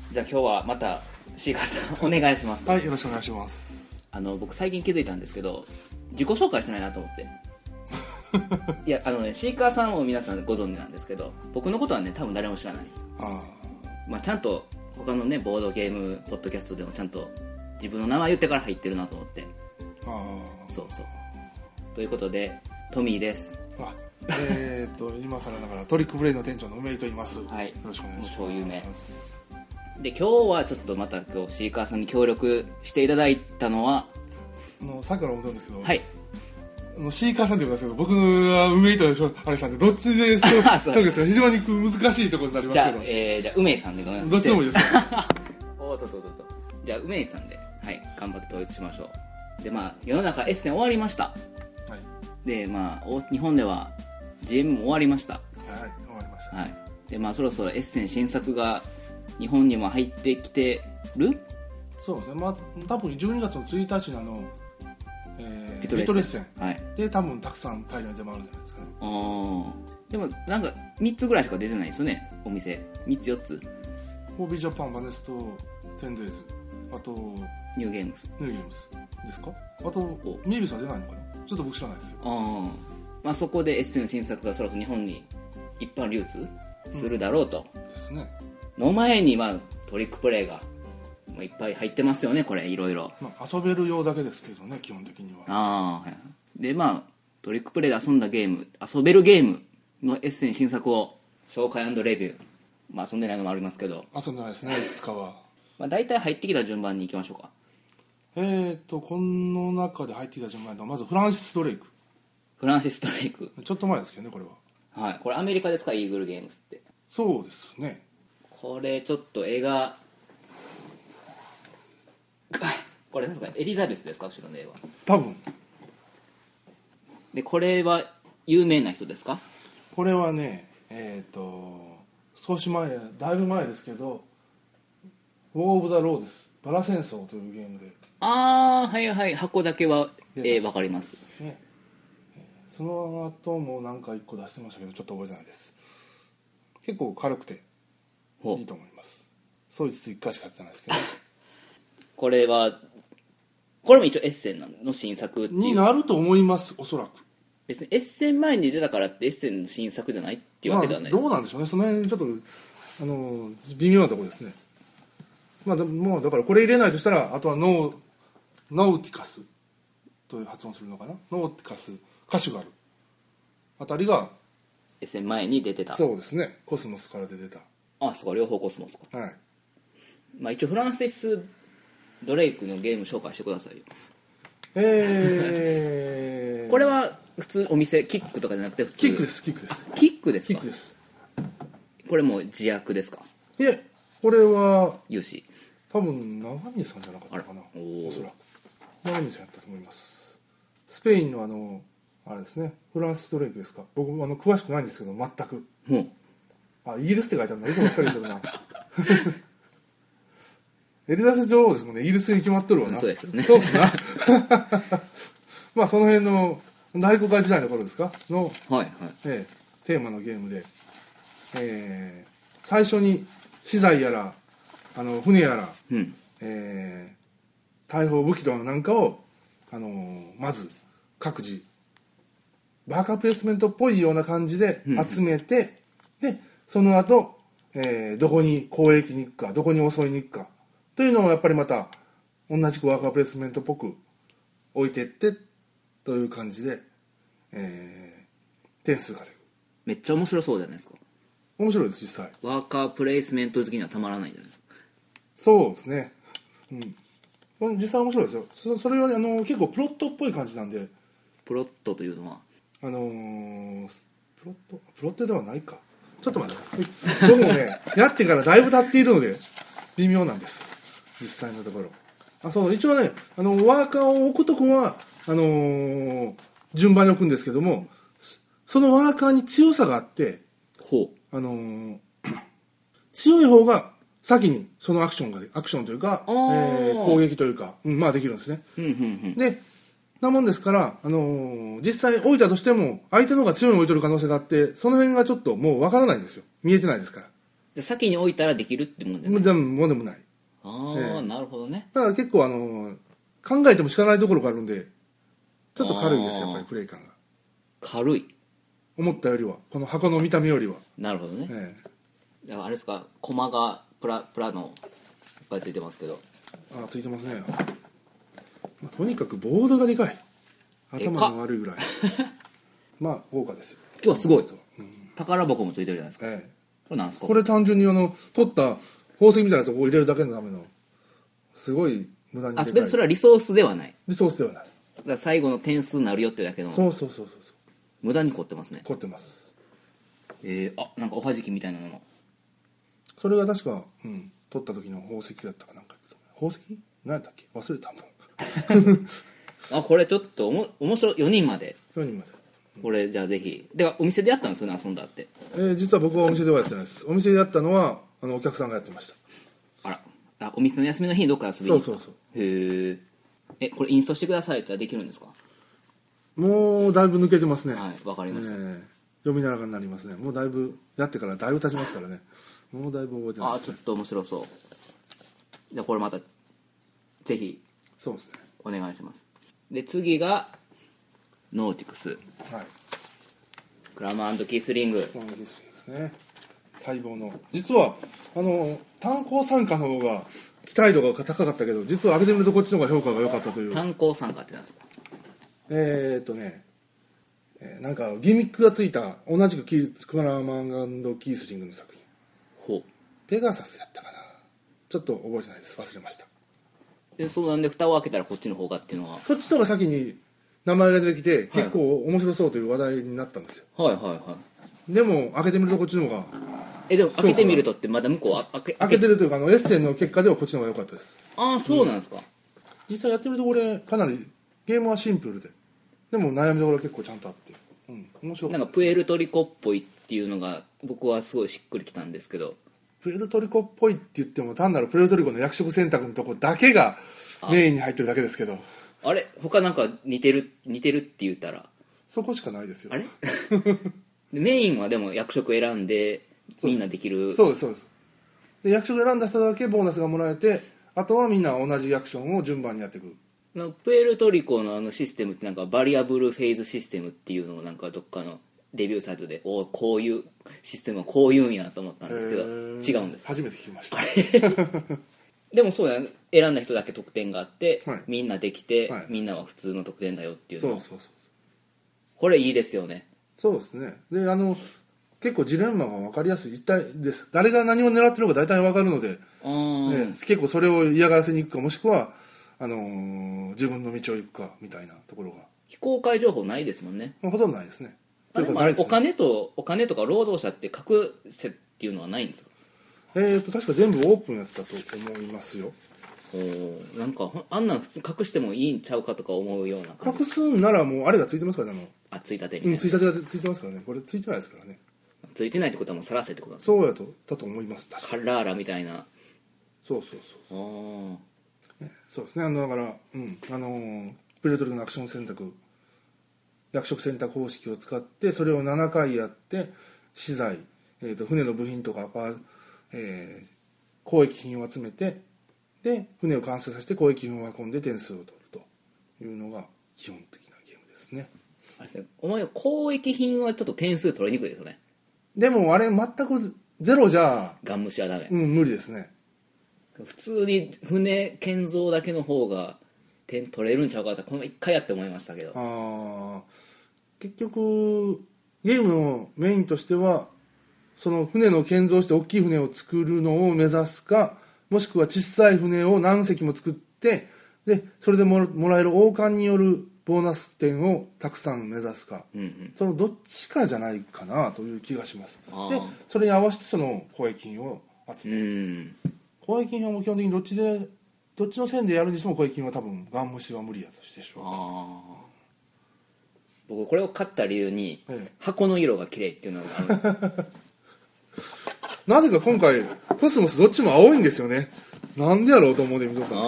じゃあ今日はまたシーカーさんお願いします。 はい、よろしくお願いします。 僕最近気づいたんですけど、自己紹介してないなと思っていやシーカーさんを皆さんご存知なんですけど、僕のことはね多分誰も知らないんです。ちゃんと他のねボードゲームポッドキャストでもちゃんと自分の名前言ってから入ってるなと思って。そうということでトミーです。 今更ながらトリックブレインの店長の梅井と言います。 はい、 よろしくお願いします。 超有名で、今日はちょっとまた今日シーカーさんに協力していただいたのはさっきから思ったんですけど、 はい、 シーカーさんって言うんですけど、僕は梅井とあれさんでどっちでそうなんですか、非常に難しいところになりますけど、 じゃあ梅井さんでごめんなさい。 どっちでもいいですよじゃあ梅井さんで、はい、頑張って統一しましょう。で世の中エッセン終わりました。はい、で日本では GM も終わりました。はい、 終わりました。 はい、でそろそろエッセン新作が日本にも入ってきてる。 そうですね、多分12月の1日のリトレッセン、はい、で多分たくさん大量に出回るんじゃないですかね。 でもなんか3つぐらいしか出てないですよね、お店。3つ4つ、 ホービージャパン、バネスト、10 days、あとニューゲームズですか。あとミービスは出ないのかな、ちょっと僕知らないですよ。 そこでエッセンの新作がそろそろ日本に一般流通するだろうと、 ですね。 の前にトリックプレイがもういっぱい入ってますよね、これいろいろ。 遊べるようだけですけどね、基本的には。 でトリックプレイで遊んだゲーム、遊べるゲームのエッセン新作を紹介&レビュー。遊んでないのもありますけど。 遊んでないですね、いくつかは。 大体入ってきた順番に行きましょうか。 この中で入ってきた順番でまずフランシス・ドレイク。 ちょっと前ですけどね、これは。 はい、これアメリカですか、イーグルゲームスって。 そうですね。 これちょっと絵がこれなんですか、エリザベスですか、後ろの絵は。 多分で、これは有名な人ですか。 これはね、少し前、だいぶ前ですけど、ウォー・オブ・ザ・ローデス、バラ戦争というゲームで。 はいはい、箱だけはわかります、ね。 その後もなんか1個出してましたけど、ちょっと覚えてないです。結構軽くていいと思います。そいつ1回しかやってないですけどこれも一応エッセンの新作っていうになると思います、おそらく。 別にエッセン前に出たからってエッセンの新作じゃないっていうわけではないです。 どうなんでしょうね、その辺ちょっと微妙なところですね。もうだからこれ入れないとしたら、あとはノーティカスという発音するのかな、ノーティカス、カシュガルあたりがエッセン前に出てた。 そうですね、コスモスから出てた。 そうか、両方コスモスか。 はい。 一応フランシス・ドレイクのゲーム紹介してくださいよ。これは普通お店、キックとかじゃなくて普通。 キックです。 キックですか。これも自虐ですか。 いえ、これは有志、 多分長峰さんじゃなかったかな、おそらく長峰さんやったと思います。スペインのあれですね、フランシス・ドレイクですか。僕詳しくないんですけど、全く。イギリスって書いてあるの、いつも光るけどなエリザベス女王ですもんね、イギリスに決まっとるわな。 そうですよね。 そうっすなその辺の大航海時代の頃ですかの、テーマのゲームで、最初に資材やら船やら、大砲武器となんかを、まず各自バーカープレイスメントっぽいような感じで集めて、でその後、どこに攻撃に行くか、どこに襲いに行くかというのをやっぱりまた同じくワーカープレイスメントっぽく置いてってという感じで、点数稼ぐ。めっちゃ面白そうじゃないですか。 面白いです、実際。 ワーカープレイスメント好きにはたまらないんじゃないですか。 そうですね、実際面白いですよ。それより結構プロットっぽい感じなんで。 プロットというのはプロットではないか。ちょっと待って、僕もねやってからだいぶ経っているので微妙なんです、実際のところ。そう、一応ねワーカーを置くとこは順番に置くんですけども、そのワーカーに強さがあって、強い方が先にそのアクションというか、攻撃というか、できるんですね。でなもんですから、実際置いたとしても相手の方が強いのを置いとる可能性があって、その辺がちょっともうわからないんですよ、見えてないですから。 じゃ先に置いたらできるってもんじゃない？ でもない。 ああ、なるほどね。 だから結構考えてもしかないところがあるんで、ちょっと軽いです、やっぱりプレイ感が。 軽い。 思ったよりは、この箱の見た目よりは。 なるほどね。だからあれですか、コマがプラのがついてますけど。 あ、ついてますね。まあ、とにかくボードがでかい。頭の悪いぐらい。まあ豪華ですよ。 今日すごい。宝箱もついてるじゃないですか。これなんですか？ これ単純に取った宝石みたいなやつを入れるだけのためのすごい無駄にでかい。 別にそれはリソースではない。 リソースではない。 だから最後の点数になるよってだけの。 そう無駄に凝ってますね。 凝ってます。 なんかおはじきみたいなのも。 それが確か、取った時の宝石だったかなんか。宝石何やったっけ、忘れたもん。 これちょっと面白い。4人まで。これじゃあぜひ。ではお店でやったんですよね、遊んだって。 実は僕はお店ではやってないです。お店でやったのはお客さんがやってました。 あら、お店の休みの日にどっか遊びに行った。 そうへえ。これインストしてくださいってできるんですか？ もうだいぶ抜けてますね。 はい、わかりました。 読みながらになりますね。もうだいぶやってからだいぶ経ちますからね。もうだいぶ覚えてないです、 ちょっと面白そう。じゃあこれまたぜひそうですね、 お願いします。で次がノーティクス、クラマー&キースリング。 キースリングですね。待望の。実は炭鉱参加の方が期待度が高かったけど、実は上げてみるとこっちの方が評価が良かったという。 炭鉱参加ってなんですか？ なんかギミックがついた同じくクラマー&キースリングの作品。ペガサスやったかな、ちょっと覚えてないです、忘れました。 そうなんで蓋を開けたらこっちの方がっていうのは、 そっちの方が先に名前が出てきて、結構面白そうという話題になったんですよ。でも開けてみるとこっちの方がでも開けてみるとってまだ向こうは開けてるというかエッセンの結果ではこっちの方が良かったです。 そうなんですか。 実際やってみるとこれかなりゲームはシンプルでも悩みどころは結構ちゃんとあって、面白い。 なんかプエルトリコっぽいっていうのが僕はすごいしっくりきたんですけど、 プエルトリコっぽいって言っても単なるプエルトリコの役職選択のとこだけがメインに入ってるだけですけど、 あれ他なんか似てるって言ったらそこしかないですよ。 あれメインはでも役職選んでみんなできる。 そうですで、役職選んだ人だけボーナスがもらえて、あとはみんな同じアクションを順番にやっていく。 プエルトリコのシステムってなんかバリアブルフェイズシステムっていうのをなんかどっかのレビューサイトでこういうシステムはこういうんやと思ったんですけど、違うんです。 初めて聞きました。 でもそうだね、選んだ人だけ得点があって、みんなできて、みんなは普通の得点だよっていうの。これいいですよね。 そうですね。で結構ジレンマが分かりやすい一体です。誰が何を狙ってるのか大体分かるので、結構それを嫌がらせに行くか、もしくは自分の道を行くかみたいなところが。 非公開情報ないですもんね。 ほとんどないですね。 でもお金とか労働者って隠せっていうのはないんですか？ 確か全部オープンやったと思いますよ。 なんかあんなん普通隠してもいいんちゃうかとか思うような。 隠すんならもうあれがついてますからね。 ついたてみたいな。 ついたてがついてますからね。これついてないですからね。 ついてないってことはもうさらせってことなんですか？そうやだと思います。 カラーラみたいな。 そうそうですね。だからプレートリックのアクション選択、役職選択方式を使ってそれを7回やって、資材、船の部品とか交易品を集めて、で船を完成させて交易品を運んで点数を取るというのが基本的なゲームですね。 お前交易品はちょっと点数取りにくいですよね。 でもあれ全くゼロじゃガン無視はダメ。 無理ですね。 普通に船建造だけの方が点取れるんちゃうかってこの1回やって思いましたけど、 結局ゲームのメインとしてはその船の建造して大きい船を作るのを目指すか、もしくは小さい船を何隻も作って、でそれでもらえる王冠によるボーナス点をたくさん目指すか、そのどっちかじゃないかなという気がします。でそれに合わせてその交易品を集める。交易品はもう基本的にどっちの線でやるにしても交易品は多分ガン無視は無理やとしてしょう。 僕これを買った理由に、箱の色が綺麗っていうのがあるんですなぜか今回コスモスどっちも青いんですよね。なんでやろうと思うで見とったんです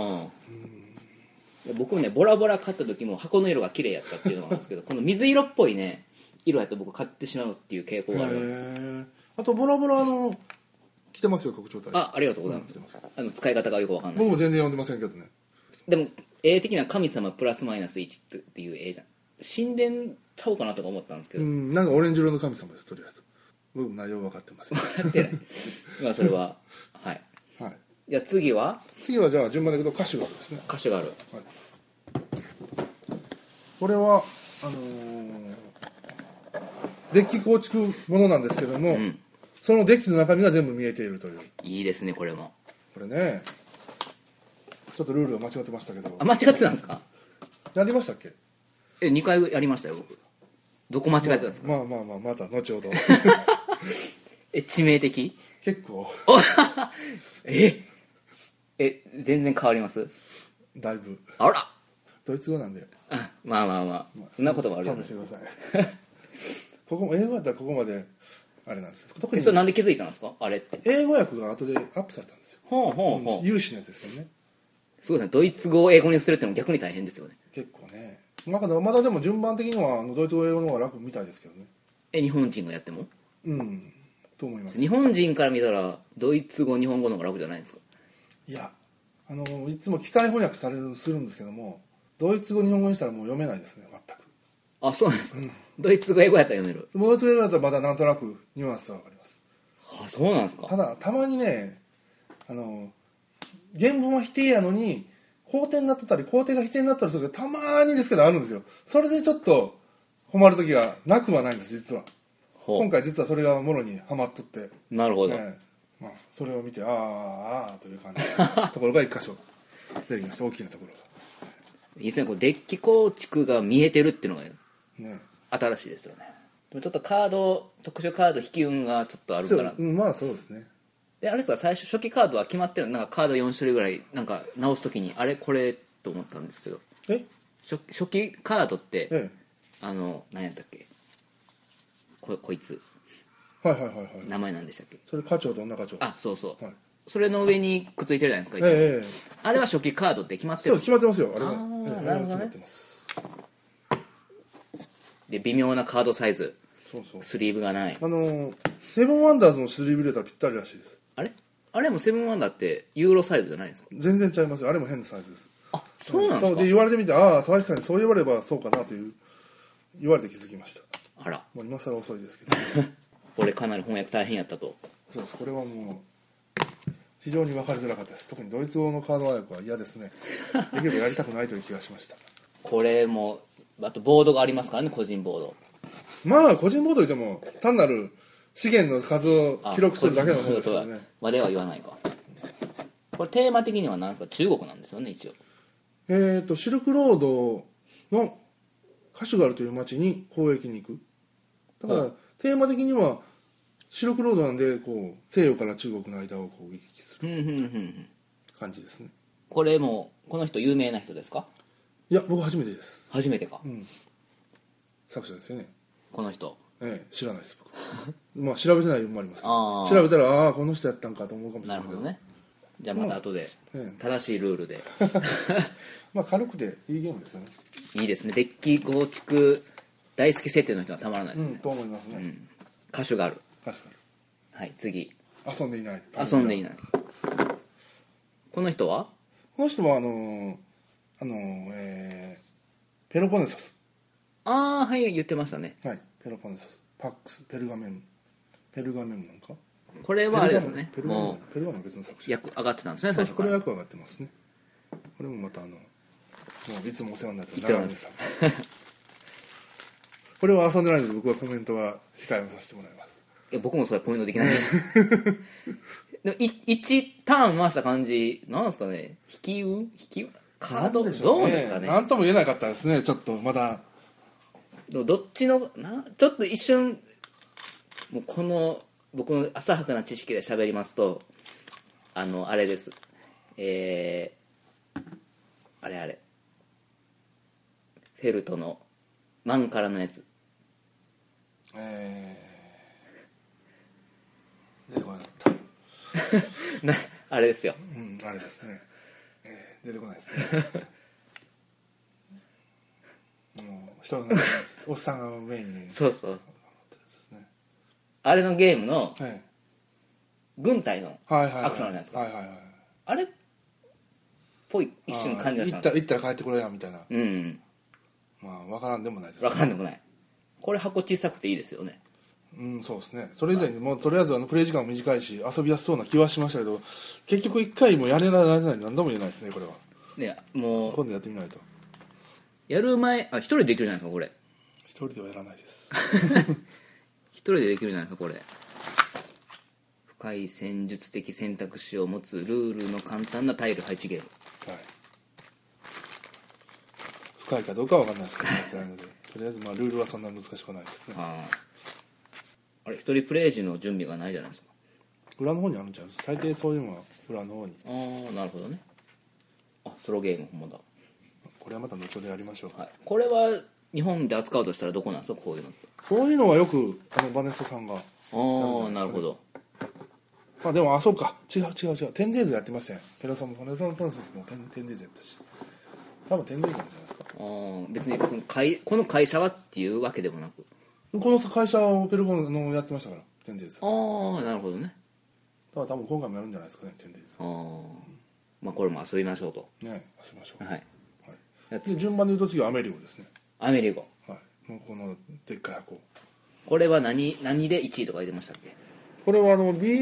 けど、僕もねボラボラ買った時も箱の色が綺麗やったっていうのがあるんですけどこの水色っぽいね色やと僕買ってしまうっていう傾向がある。 あとボラボラ来てますよ国庁隊。 ありがとうございます、使い方がよくわかんない。 僕も全然読んでませんけどね。 でも絵的には神様プラスマイナス1っていう絵じゃん。神殿ちゃうかなとか思ったんですけど、 なんかオレンジ色の神様です。とりあえず僕も内容分かってます。 分かってないまあそれははい、 はい、 じゃあ次はじゃあ順番でいくと歌手があるですね。 歌詞がある、はい、 これはデッキ構築ものなんですけども、そのデッキの中身が全部見えているという。 いいですね。これもこれね、ちょっとルールが間違ってましたけど。 間違ってたんですか？ やりましたっけ ？2回やりましたよ僕。どこ間違えてたんですか？ また後ほど致命的？ 結構全然変わります？ だいぶ。 あら、 ドイツ語なんで。 まあそんなこともあるよね。 勘弁してくださいここも英語だったらここまであれなんですよ。特にそれなんで気づいたんですか？あれって英語訳が後でアップされたんですよ。有志のやつですけどね。 そうですね。ドイツ語を英語にするってのも逆に大変ですよね。 結構ね。まだでも順番的にはドイツ語英語の方が楽みたいですけどね。 日本人がやってもと思います。 日本人から見たらドイツ語日本語の方が楽じゃないんですか？ いやいつも機械翻訳するんですけども、ドイツ語日本語にしたらもう読めないですね、全く。 あ、そうなんですか、ドイツ語英語やったら読める。 ドイツ語英語だったらまだなんとなくニュアンスは分かります。 そうなんですか。 ただたまにね原文は否定やのに肯定になってたり肯定が否定になったりするけど、たまにですけどあるんですよ。それでちょっと困る時がなくはないんです。実は今回実はそれがもろにはまっとって。 なるほど、 それを見てああという感じのところが一箇所出てきました。大きなところがいいですね。こうデッキ構築が見えてるっていうのが、 ね、 新しいですよね。でもちょっと特殊カード引き運がちょっとあるから、 そうですね。 であれですか、最初初期カードは決まってるの？なんかカード4種類ぐらいなんか直すときにこれと思ったんですけど、初期カードって、何やったっけ、こいつ名前なんでしたっけ？ それ課長と女課長。 そうそう、それの上にくっついてるじゃないですか、あれは初期カードって決まってる？ そう決まってますよ。あれはなるほどね。で微妙なカードサイズ、スリーブがない。 セブンワンダーズのスリーブ入れたらぴったりらしいです。 あれもセブンワンダーってユーロサイズじゃないんですか？ 全然違いますよ。あれも変なサイズです。 そうなんですか？ で言われてみて、確かにそう言わればそうかなという言われて気づきました。もう今更遅いですけどこれかなり翻訳大変やったと。 そうです。これはもう非常に分かりづらかったです。特にドイツ語のカード訳は嫌ですね。できればやりたくないという気がしました。 これもあとボードがありますからね、個人ボード。 個人ボードでも単なる資源の数を記録するだけのものですよね。 までは言わないか。これテーマ的には何ですか？中国なんですよね、一応。 シルクロードのカシュガルという町に交易に行く。だからテーマ的にはシルクロードなんで西洋から中国の間を行き来する感じですね。 これもこの人有名な人ですか？ いや、僕初めてです。 初めてか。 作者ですよね、 この人。 知らないです僕調べてない部分もありますけど、調べたらこの人やったんかと思うかもしれないけど。 なるほどね。じゃあまた後で正しいルールで軽くていいゲームですよね。 いいですね。デッキ構築大好き設定の人はたまらないですね。 と思いますね。 歌手がある。はい次。 遊んでいない。 この人はペロポネソス。 はい言ってましたね。 ペロポネソス、パックス、ペルガメムなんか。 これはあれですね。 ペルガメムは別の作者。 役上がってたんですね。 最初から。これ役上がってますね。これもまたもういつもお世話になってる長野さん。これは遊んでないので僕はコメントは控えさせてもらいます。 僕もそれコメントできないでも1ターン回した感じなんですかね。引き運カードどうですかね。 なんとも言えなかったですね。ちょっとまだどっちのちょっと一瞬もうこの僕の浅はかな知識で喋りますとあれです。あれフェルトのマンからのやつ。 出てこなかったあれですよ。 あれですね。出てこないですねもう人の中でおっさんがメインにそうあれのゲームの、 軍隊のアクションあるじゃないですか、 はいはいはい、 あれっぽい一瞬感じがしたんです行ったら帰ってこれやみたいな、 うん、 まあ分からんでもないです、 分からんでもない。これ箱小さくていいですよね。 うん、そうですね。それ以前にもうとりあえずプレイ時間も短いし遊びやすそうな気はしましたけど、結局一回もやれられない、何度も言えないですねこれは。 ね、もう今度やってみないと。 やる前一人でできるじゃないですかこれ。 一人ではやらないです一人でできるじゃないですかこれ。深い戦術的選択肢を持つルールの簡単なタイル配置ゲーム、 はい、深いかどうかは分かんないですけどやってないのでとりあえずまあルールはそんな難しくないですね。 あれ一人プレイ時の準備がないじゃないですか。 裏の方にあるんちゃうんです。大抵そういうのは裏の方に。 ああなるほどね。あソロゲームほんまだ。 これはまた後ほどやりましょう、 はい、これは日本で扱うとしたらどこなんですかこういうのって。 こういうのはよくバネストさんが、 ああなるほど。 まあでもそうか違うテンデイズやってましたよ。ペロさんもペロプロセスもテンデイズやったし多分テンデイズなんじゃないですか。 別にこの会社はっていうわけでもなくこの会社をペルコのやってましたからテンデイズ。 ああなるほどね。 だから多分今回もやるんじゃないですかねテンデイズ。 まあこれも遊びましょうと。 ね遊びましょう。 はい、 はい、で順番で言うと次はアメリゴですね。 アメリゴ、 はい、もうこのでっかい箱。 これは何で1位とか言ってましたっけ。 これは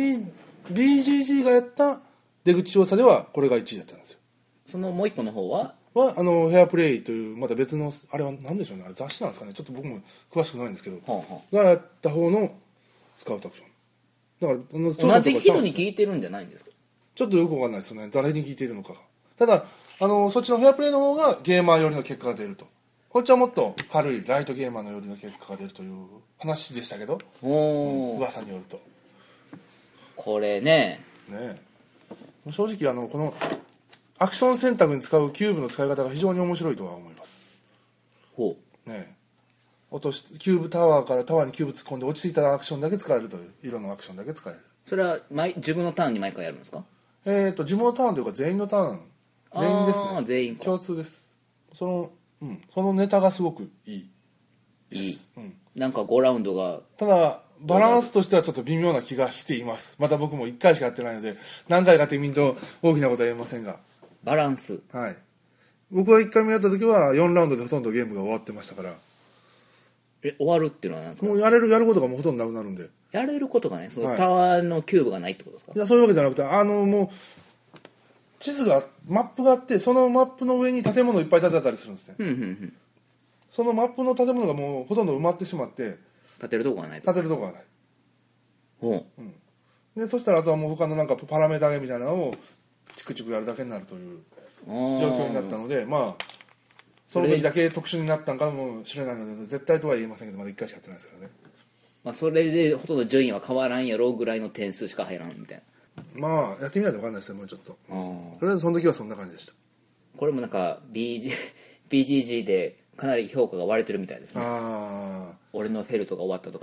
BGG がやった出口調査ではこれが1位だったんですよ。 そのもう一個の方はヘアプレイというまた別のあれは何でしょうね、あれ雑誌なんですかね、ちょっと僕も詳しくないんですけど、がやった方のスカウトアクションだから同じ人に聞いてるんじゃないんですか。 ちょっとよくわかんないですよね、誰に聞いているのかが。ただそっちのヘアプレイの方がゲーマー寄りの結果が出ると、こっちはもっと軽いライトゲーマーの寄りの結果が出るという話でしたけど、噂によるとこれね正直このアクション選択に使うキューブの使い方が非常に面白いとは思います。 ほう落としキューブタワーからタワーにキューブ突っ込んで落ち着いたアクションだけ使えるという色のアクションだけ使える。 それは自分のターンに毎回やるんですか。 自分のターンというか全員のターン全員ですね。 全員共通です。そのネタがすごくいいです。 なんか5ラウンドがただバランスとしてはちょっと微妙な気がしています。また僕も1回しかやってないので何回かってみると大きなことは言えませんが、 バランス、 はい、僕が1回目やった時は4ラウンドでほとんどゲームが終わってましたから。 終わるっていうのは何ですか。 もうやることがもうほとんどなくなるんで。 やれることがね、そのタワーのキューブがないってことですか。 いやそういうわけじゃなくてもう地図がマップがあってそのマップの上に建物をいっぱい建てたりするんですね。そのマップの建物がもうほとんど埋まってしまって建てるとこがないと。 建てるとこがない。でそしたらあとはもう他のなんかパラメーターみたいなのをチクチクやるだけになるという状況になったので、まあその時だけ特殊になったんかもしれないので絶対とは言えませんけどまだ1回しかやってないですからね。 まあそれでほとんど順位は変わらんやろうぐらいの点数しか入らんみたいな。まあやってみないと分かんないですよもうちょっと。とりあえずその時はそんな感じでした。 これもなんか BGG でかなり評価が割れてるみたいですね。俺のフェルトが終わったとか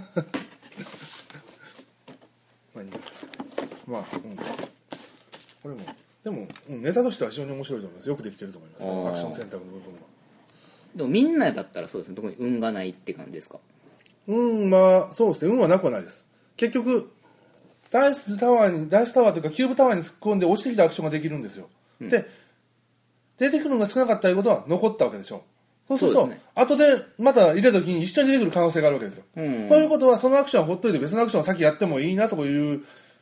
まあこれもでもネタとしては非常に面白いと思います。よくできてると思います、アクション選択の部分は。 でもみんなだったらそうですね、特に運がないって感じですか。 まあそうですね、運はなくはないです。結局ダイスタワーというかキューブタワーに突っ込んで落ちてきたアクションができるんですよ、で出てくるのが少なかったということは残ったわけでしょ。そうすると後でまた入れた時に一緒に出てくる可能性があるわけですよ、ということはそのアクションはほっといて別のアクションを先やってもいいなという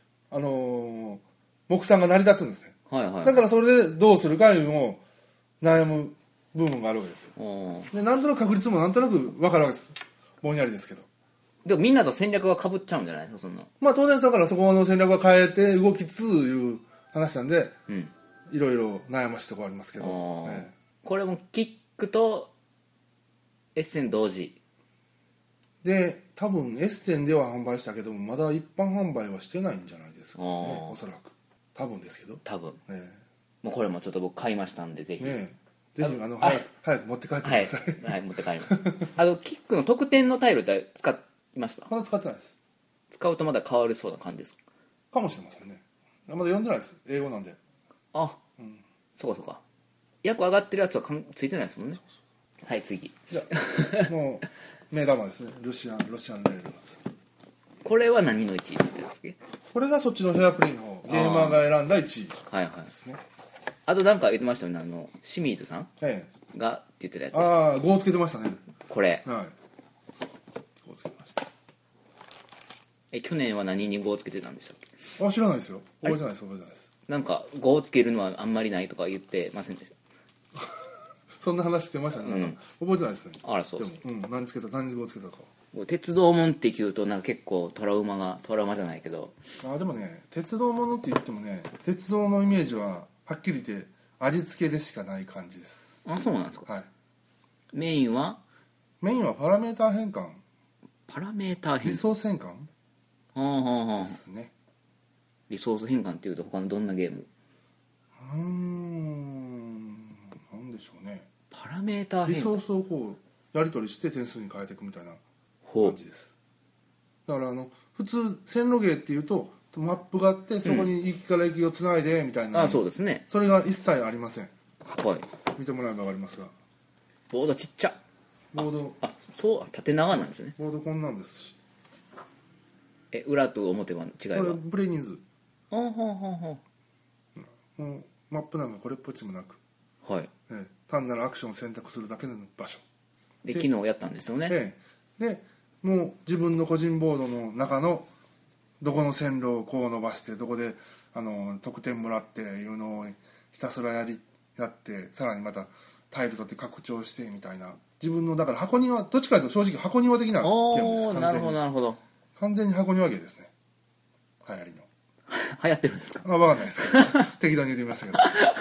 目算が成り立つんですね、だからそれでどうするかいうのを悩む部分があるわけですよ。でなんとなく確率もなんとなく分かるわけです。ぼんやりですけど。 でもみんなと戦略が被っちゃうんじゃないですかそんな。 まあ当然だからそこの戦略は変えて動きつついう話なんで、いろいろ悩ましいところありますけど、 これもキックとエッセン同時で多分エッセンでは販売したけどもまだ一般販売はしてないんじゃないですかね、おそらく多分ですけど。 もうこれもちょっと僕買いましたんでぜひ、 ぜひ早く持って帰ってください。 はい、持って帰りますキックの得点のタイルって使いました。 まだ使ってないです。 使うとまだ変わりそうな感じですかもしれませんね。まだ読んでないです、英語なんで。 そうか役上がってるやつはついてないですもんね。はい次。 じゃあもう目玉ですね、ロシアンレールです。 ここれは何の1位だったんですっけ？ これがそっちのフェアプレイの方、ゲーマーが選んだ1位はいはいですね。 あとなんか言ってましたよね、清水さんがって言ってたやつです。 ああ、5をつけてましたね。 これ。 はい。5をつけてました。 去年は何に5をつけてたんでしたっけ？ 知らないですよ。覚えてないです、覚えてないです。 なんか5をつけるのはあんまりないとか言ってませんでした？ そんな話してましたね。なんか覚えてないですね。 あら、そうです。 でも、何5をつけたか。 鉄道もんって聞うとなんか結構トラウマじゃないけど。 でもね、鉄道ものって言ってもね、鉄道のイメージははっきり言って味付けでしかない感じです。 そうなんですか。 はい。 メインはパラメーター変換。リソース変換ですね。 リソース変換っていうと他のどんなゲーム？ なんでしょうね。 パラメーター変換。 リソースをこうやり取りして点数に変えていくみたいな感じです。だから普通線路ゲーっていうとマップがあってそこに駅から駅をつないでみたいな、 そうですね。 それが一切ありません。 はい。 見てもらえば分かりますが、 ボードちっちゃ。 ボードそう縦長なんですよね。 ボードこんなんですし、 裏と表は違いは？ これプレイ人数。 もうマップなんかこれっぽっちもなく、 はい。 単なるアクションを選択するだけの場所で昨日やったんですよね。 でもう自分の個人ボードの中のどこの線路をこう伸ばしてどこで得点もらっていうのをひたすらやってさらにまたタイル取って拡張してみたいな、自分のだから箱庭、どっちかというと正直箱庭的なゲームです。完全になるほどなるほど。 完全に箱庭ゲーですね。流行りの流行ってるんですか？ 分かんないですけど適当に言ってみましたけど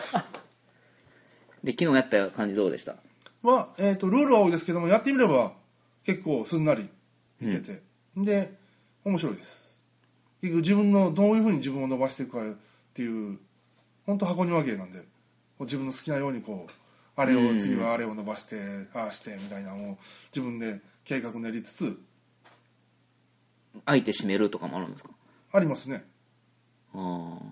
で昨日やった感じどうでした？ ルールは多いですけども、やってみれば結構すんなりいけて、で面白いです。結局自分のどういうふうに自分を伸ばしていくかっていう本当箱庭芸なんで、自分の好きなようにこうあれを次はあれを伸ばしてああしてみたいなのを自分で計画練りつつ、 相手締めるとかもあるんですか？ ありますね。コ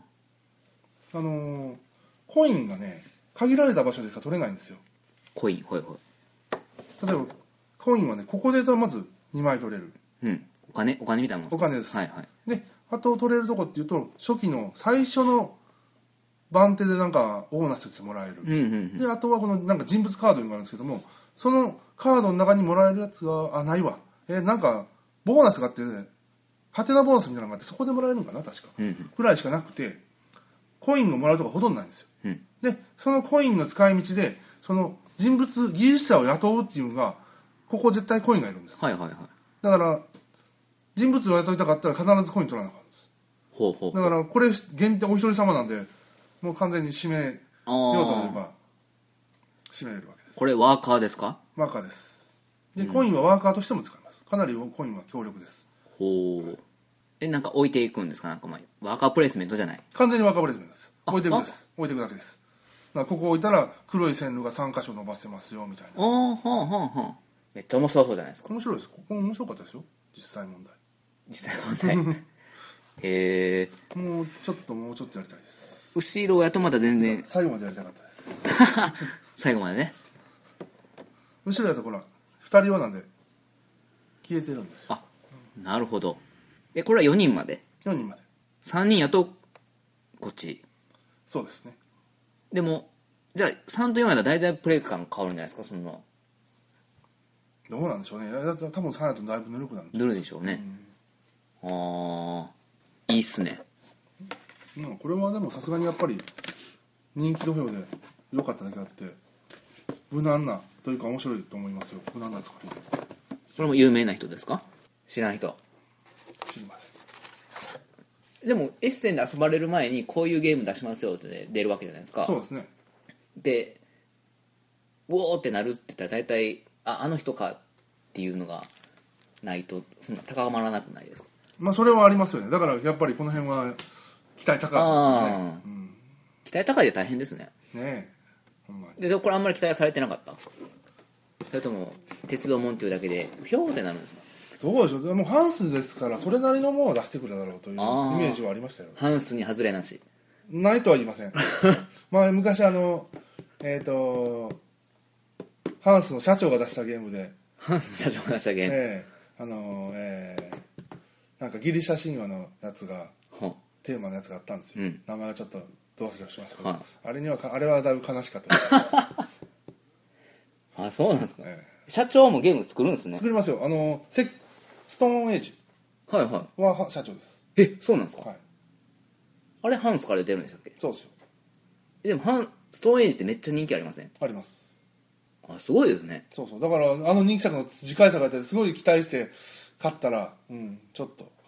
インがね限られた場所でしか取れないんですよ。 コイン、はいはい。 例えばコインはねここでまず2枚取れる。 お金みたいなもんですか？ お金です。 はいはい。 であと取れるとこっていうと初期の最初の番手でなんかボーナスとしてもらえる、であとはこのなんか人物カードがあるんですけども、そのカードの中にもらえるやつがないわ、なんかボーナスがあってハテナボーナスみたいなのがあってそこでもらえるのかな確か、ぐらいしかなくてコインをもらうとかほとんどないんですよ、でそのコインの使い道でその人物技術者を雇うっていうのがここ絶対コインがいるんです、 はいはいはい。 だから人物を雇いたかったら必ずコイン取らなかったんです。だからこれ限定お一人様なんでもう完全に締めようと思えば締めれるわけです。 これワーカーですか？ ワーカーです。で、コインはワーカーとしても使います。かなりコインは強力です。 なんか置いていくんですか？なんかワーカープレイスメントじゃない？ 完全にワーカープレイスメントです。置いていくです。置いていくだけです。だからここ置いたら黒い線路が3箇所伸ばせますよみたいな。 めっちゃ面白そうじゃないですか。 面白いです。ここ面白かったですよ。実際問題へえ。 もうちょっとやりたいです。 後ろやとまだ全然最後までやりたかったです最後までね。 後ろやとこれ2人用なんで消えてるんですよ。 なるほど。これは4人まで 4人まで 3人やとこっち。 そうですね。 でもじゃあ3と4やったら大体プレイ感変わるんじゃないですか？そんなどうなんでしょうね。多分3やとだいぶぬるくなるぬるでしょうね、いいっすね。 これはでもさすがにやっぱり人気投票で良かっただけあって無難なというか面白いと思いますよ。無難な作り。 それも有名な人ですか？知らん人？ 知りません。 でもエッセンで遊ばれる前にこういうゲーム出しますよって出るわけじゃないですか。 そうですね。 でウォーってなるって言ったら大体あの人かっていうのがないとそんな高まらなくないですか？ それはありますよね。だからやっぱりこの辺は期待高かったですよね。 期待高いで大変ですね。 ねえ、ほんまに。 でこれあんまり期待されてなかった？それとも鉄道もんっていうだけでひょーってなるんですか？ どうでしょう。でもハンスですからそれなりのものを出してくるだろうというイメージはありましたよ。 ハンスに外れなし？ ないとは言いません昔ハンスの社長が出したゲームで、 ハンス社長が出したゲーム、 なんかギリシャ神話のやつがはテーマのやつがあったんですよ、名前がちょっとど忘れしましたけど、 はいあれはだいぶ悲しかったです、 あ、そうなんですか、社長もゲーム作るんですね。 作りますよ。ストーンエイジはいはは社長です。 そうなんですか、 はい、 あれハンスから出てるんでしたっけ。 そうですよ。 でもストーンエイジってめっちゃ人気ありません？ あります。 あ、すごいですね。 そうそう、だから人気作の次回作があってすごい期待して買ったらちょっと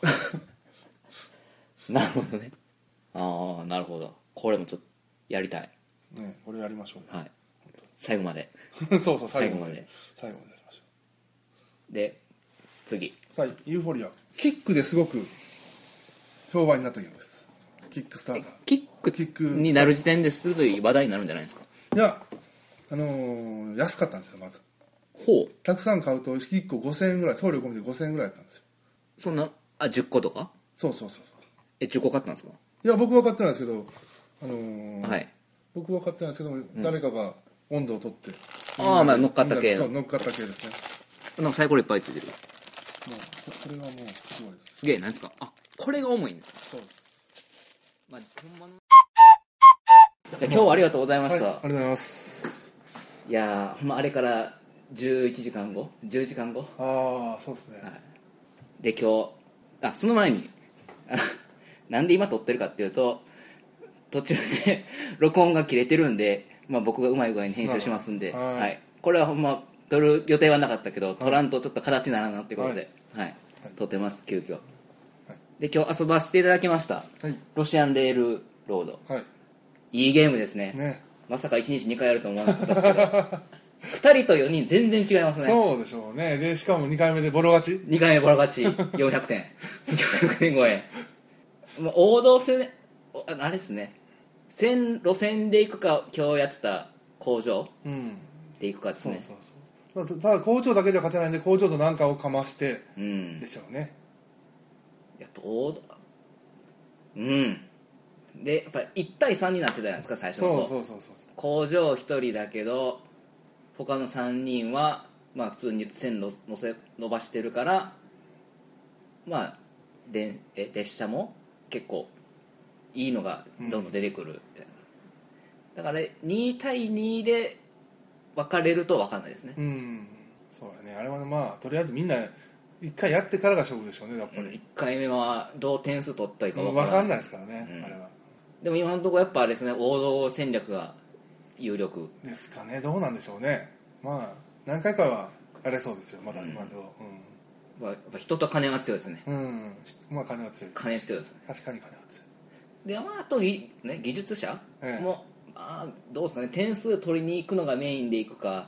なるほどね。ああ、なるほど。これもちょっとやりたいね。これやりましょう。 はい、最後までそうそう、最後までやりましょう。で次、 さあユーフォリア、キックですごく評判になったゲームです。キックスターター。 キックになる時点で鋭い話題になるんじゃないですか。 いや、安かったんですよ。まずほう、 たくさん買うと1個5000円ぐらい、送料込みで5000円ぐらいだったんですよ。 そんな、10個とか。 そうそうそう。 10個買ったんですか。 いや、僕は買ってないですけど、 はい、 僕は買ってないですけど、誰かが温度を取って、 ああ、まあ乗っかった系の。 そう、乗っかった系ですね。 なんかサイコロいっぱいついてる。 もうそれはもうすごいです。 すげえ、なんですか。あ、これが重いんですか。 そうです。 まあ、ほんまの今日はありがとうございました、 はい、ありがとうございます。 いやー、あれから11時間後10時間後、 ああ、そうですね、 はい、で今日その前になんで今撮ってるかっていうと、途中で録音が切れてるんで、僕がうまい具合に編集しますんで、はい、これはほんま撮る予定はなかったけど、撮らんとちょっと形にならんなっていうことで、はい撮ってます急遽、で今日遊ばせていただきました、ロシアンレールロード、いいゲームですね。まさか1日2回やると思わなかったですけど2人と4人全然違いますね。 そうでしょうね。でしかも2回目でボロ勝ち、 2回目ボロ勝ち400点400点超え、王道線あれですね、路線で行くか、今日やってた工場で行くかですね。 そうただ工場だけじゃ勝てないんで、工場と何かをかましてでしょうね、 やっぱ王道で、やっぱり1対3になってたじゃないですか、最初のそう工場1人だけど他の3人は普通に線路伸ばしてるから、列車も結構いいのがどんどん出てくる、だから2対2で分かれると分かんないですね。 そうだね。あれはとりあえずみんな1回やってからが勝負でしょうね、やっぱり。 1回目はどう点数取ったらいいか分かんないですからね、あれは。 でも今のところやっぱあれですね、王道戦略が有力ですかね。どうなんでしょうね。何回かはあれそうですよ、まだ今のところ。 やっぱ人と金は強いですね。 金は強い。 金強いですね。 確かに金は強い。 であと、技術者も、どうですかね、点数取りに行くのがメインで行くか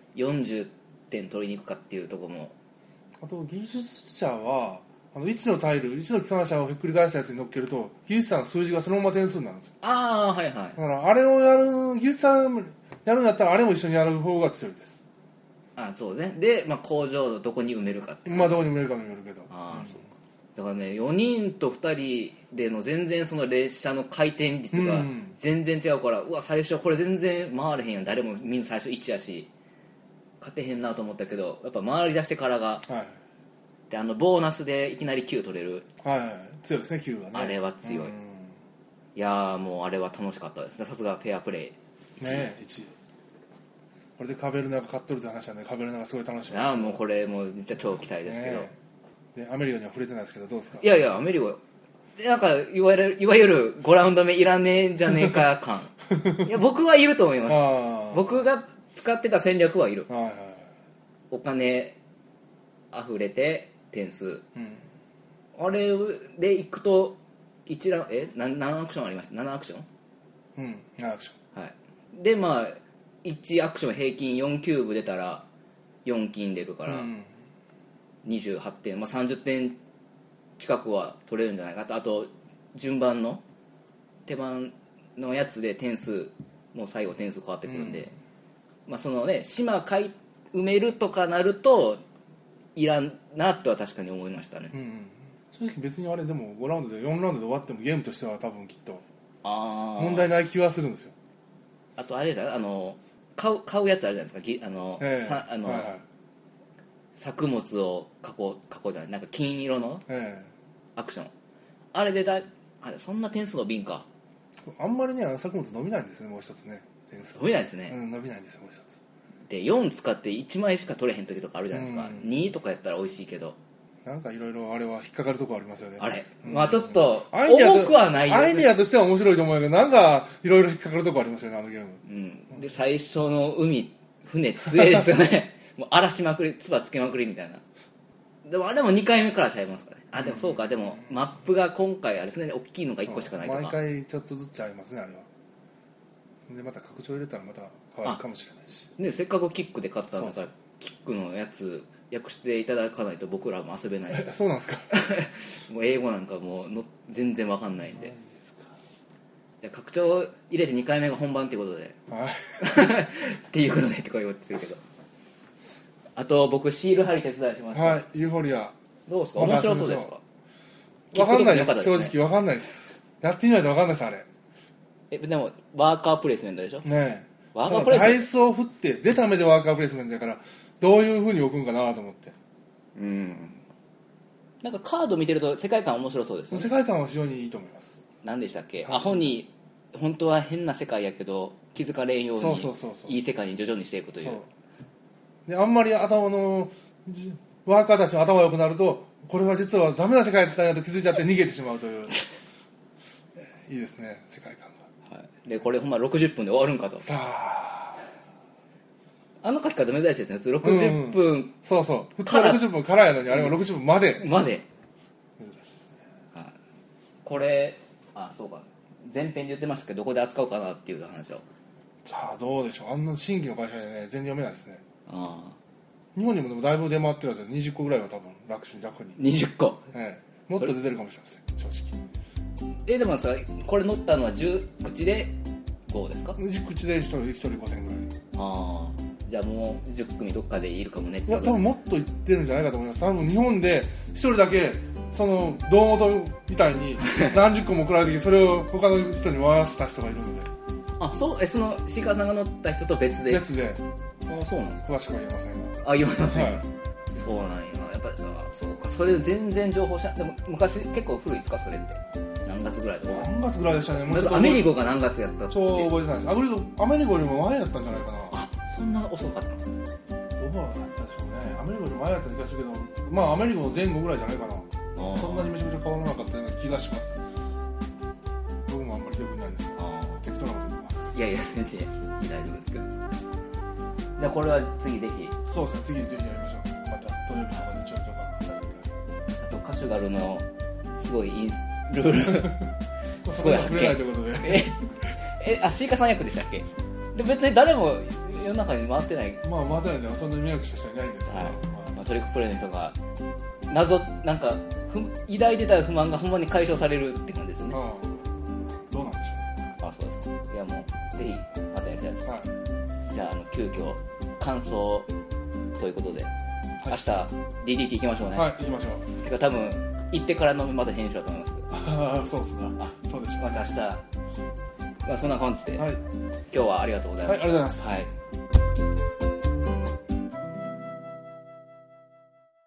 40点取りに行くかっていうところも。 あと技術者は1のタイル、1の機関車をひっくり返したやつに乗っけると技術者の数字がそのまま点数になるんですよ。 はいはい。だからあれをやる、技術者やるんだったらあれも一緒にやる方が強いです。 そうね。で、工場をどこに埋めるかっていう。 どこに埋めるかにもよるけど。 そうか。だからね、4人と2人での全然その列車の回転率が全然違うから、最初これ全然回れへんやん、誰もみんな最初1やし勝てへんなと思ったけど、やっぱ回り出してからが、でボーナスでいきなり9取れる、 強いですね、9はね。 あれは強い。いやもうあれは楽しかったです。さすがフェアプレイね。1位これでカベルナが勝っとるって話はね、カベルナがすごい楽しみです。 もうこれもうめっちゃ超期待ですけど、 でアメリカには触れてないですけど、どうですか。 いやアメリカなんかいわゆる5ラウンド目いらねえんじゃねえか感いや僕はいると思います。僕が使ってた戦略はいる、お金溢れて点数、あれでいくと1ラウンド何アクションありました。7アクション 7アクション、はい。で1アクション平均4キューブ出たら4金出るから、28点、30点近くは取れるんじゃないかと。あと順番の手番のやつで点数もう最後点数変わってくるんで、そのね島埋めるとかなるといらんなとは確かに思いましたね。 正直別にあれでも5ラウンドで4ラウンドで終わってもゲームとしては多分きっと問題ない気はするんですよ。 あとあれですよ、買うやつあるじゃないですか、作物を囲うじゃない、なんか金色の、 アクションあれであれそんな点数伸びんか。 あんまりね作物伸びないんですね。もう一つね点数伸びないですね、 伸びないんですよもう一つで4使って1枚しか取れへん時とかあるじゃないですか、2とかやったら美味しいけどなんかいろいろあれは引っかかるとこありますよね。 あれ、まあちょっと重くはないよね。 アイデアとしては面白いと思うけどなんかいろいろ引っかかるとこありますよねあのゲーム。 で最初の船強いですよねもう荒らしまくり唾つけまくりみたいな。でもあれも2回目からちゃいますかね。でもそうか、でもマップが今回あれですね、大きいのが1個しかないとか毎回ちょっとずつちゃいますねあれは。でまた拡張入れたらまた変わるかもしれないしね、せっかくキックで買ったんだからキックのやつ訳していただかないと僕らも遊べないですそうなんですかもう英語なんかもう全然わかんないんで。じゃあ拡張入れて2回目が本番っていうことで、 はいっていうことでって言ってるけど、あと僕シール貼り手伝いしました。 はいユーフォリアどうですか、面白そうですか。 わかんないです、正直わかんないです。やってみないとわかんないですあれ。 でもワーカープレイスメントでしょ。 ねえワーカープレイスメント、 ダイスを振って出た目でワーカープレイスメントだからどういう風に置くんかなと思って。 なんかカード見てると世界観面白そうですよね。 世界観は非常にいいと思います。 何でしたっけ、アホに本当は変な世界やけど気づかれんようにいい世界に徐々にしていくという。 であんまり頭のワーカーたちの頭が良くなるとこれは実はダメな世界だったんやと気づいちゃって逃げてしまうといういいですね世界観が、 はい、でこれほんま60分で終わるんかと。 さああの書き方珍しいですね。60分、 そうそう普通は60分からやのにあれは60分まで、 珍しいですね、 はい、 これそうか前編で言ってましたけどどこで扱おうかなっていう話を。 さあどうでしょう。あんな新規の会社でね全然読めないですね。日本にもでもだいぶ出回ってるやつで20個ぐらいは多分楽に 20個、 もっと出てるかもしれません正直。 でもさこれ乗ったのは10口で5ですか。 10口で1人5000ぐらい。 じゃあもう10組どっかでいるかもねって。 いや多分もっといってるんじゃないかと思います。多分日本で1人だけその胴元みたいに何十個も送られてきてそれを他の人に回した人がいるのでそうそのシーカーさんが乗った人と別でそうなんですか。 詳しくは言えませんが言えません、そうなんや。やっぱそうか、それ全然情報でも昔結構古いですかそれって。何月ぐらいとか。 何月ぐらいでしたね。 まずアメリゴが何月やったってそう覚えてないです。アメリゴよりも前やったんじゃないかな。 そんな遅かったんですか。 どうだったでしょうね。アメリゴより前やった気がするけどアメリゴの前後ぐらいじゃないかな。そんなにめちゃくちゃ変わらなかったような気がします。僕もあんまり記憶にないですけど適当なこと言います。 いや全然大丈夫ですけど。じゃあこれは次ぜひ。 そうですね、次ぜひやりましょう。また土曜日とか日曜日とかあとカシュガルのすごいルールすごい発見。 ということでシーカーさん役でしたっけ。で別に誰も世の中に回ってない。 回ってないんでそんなに迷惑した人はいないんですけど、 トリックプレイの人が謎なんか抱いてた不満がほんまに解消されるって感じですね。 どうなんでしょうね。 そうですか。いやもうぜひまたやりたいです、じゃあ急遽感想ということで、明日 DDT 行きましょうね。 行きましょう。 てか多分行ってからのまた編集だと思いますけど。 そうですね。そうでしょう。 また明日そんな感じで、今日はありがとうございました。 ありがとうございました。